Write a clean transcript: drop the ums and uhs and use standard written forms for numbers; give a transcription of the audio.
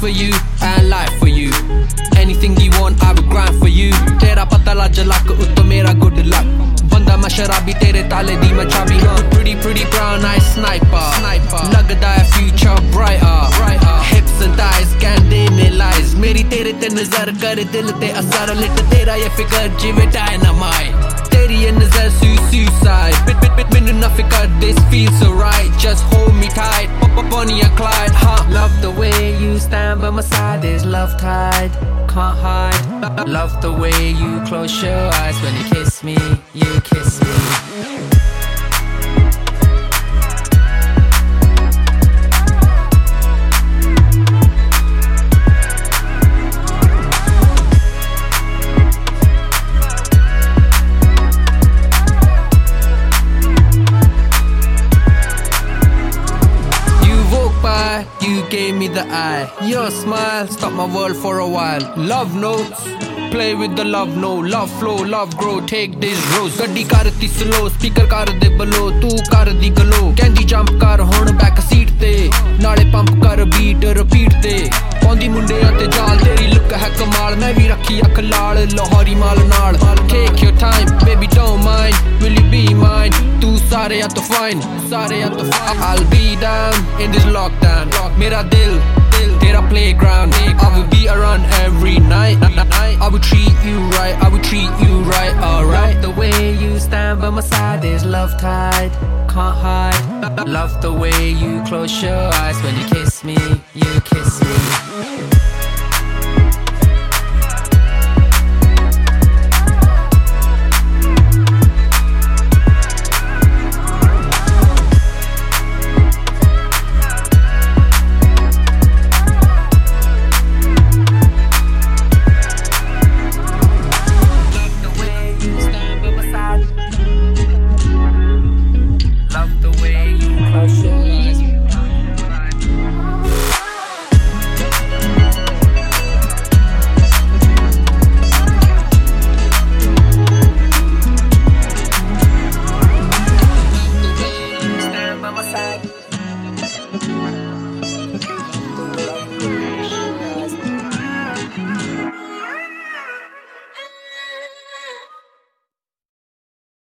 for you and life for you. Anything you want I will grind for you. Tera pata laj luck utto mera good luck. Banda main sharabi tere tale di main chabi. Pretty brown eyes sniper. Lagda hai future brighter. Hips and thighs kande ne lies. Meri tere te nazar kar dil te asar. Lit tera ye figure jive dynamite. Teri ye nazar suicide. Mainu na fikar this feels so right. Just hold me tight. Bonnie and Clyde, huh? Love the way you stand by my side. There's love tide, can't hide. Love the way you close your eyes when you kiss me, you kiss me. You gave me the eye. Your smile stopped my world for a while. Love notes, play with the love note. Love flow, love grow, take this rose. Gaddi karti slow, speaker kar de below. Tu kar di glow, candy jump kar hon back seat te. Naale pump kar beat repeat te. Pondi munde te jaal teri look hai kamal. Main bhi rakhi akh laal Lahori mal naal. Take your time, baby don't mind. Will you be mine? Tu sare ya to fine, sare ya to fine. I'll be down in this lockdown. Mera dil, tera playground. I will be around every night. I will treat you right, I will treat you right, alright. The way you stand by my side, there's love tide, can't hide. Love the way you close your eyes when you kiss me, you kiss me.